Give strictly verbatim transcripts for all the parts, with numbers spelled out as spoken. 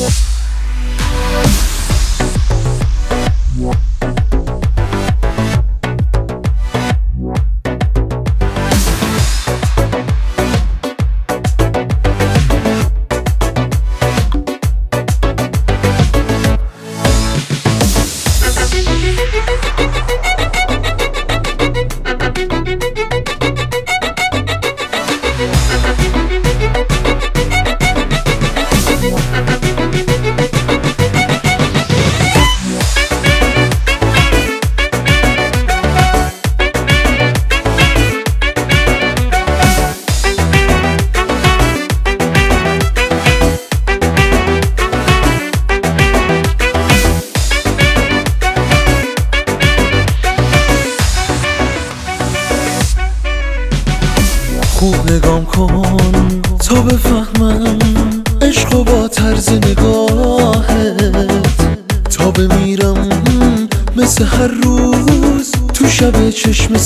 خوب نگام کن تا بفهمم عشق با طرز نگاهت، تا بمیرم مثل هر روز تو شب چشم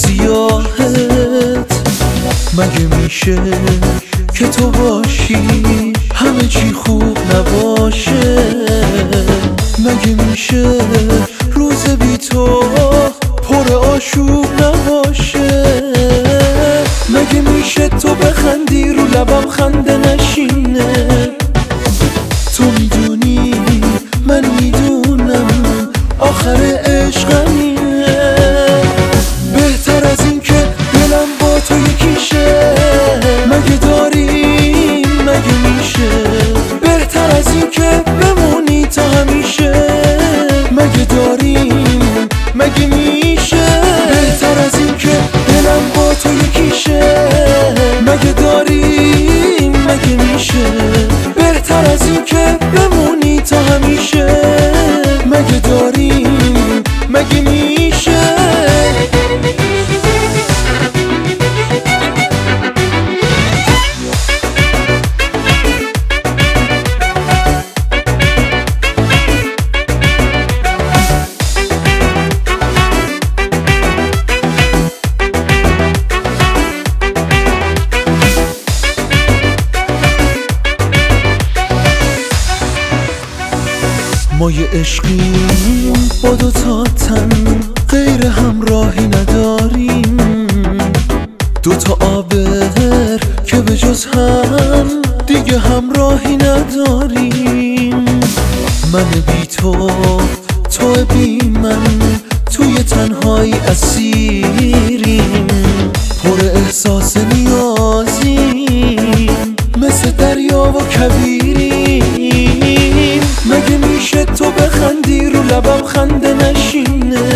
سیاهت. مگه میشه که تو باشی همه چی خوب نباشه؟ مگه میشه روز بی تو پر آشوب نباشه؟ مگه میشه تو بخندی رو لبم خنده نشینه؟ تو میدونی من میدونم آخر عشقم اینه. بهتر از این که دلم با تو یکیشه مگه داریم؟ مگه میشه بهتر از این که بمونی تا همیشه؟ مگه داریم؟ مگه میشه بهتر از این که دلم با تو یکیشه؟ مگه داریم؟ مگه میشه بهتر از این که بمونی تا همیشه؟ مگه داریم؟ مگه میشه؟ ما یه عشقیم با دو تا تن غیر همراهی نداریم، دو تا آبر که به جز هم دیگه همراهی نداریم. من بی تو، تو بی من، توی تنهایی اسیریم، پر احساس نیازیم، مثل دریا و کویریم. مگه میشه تو بخندی رو لبم خنده نشینه؟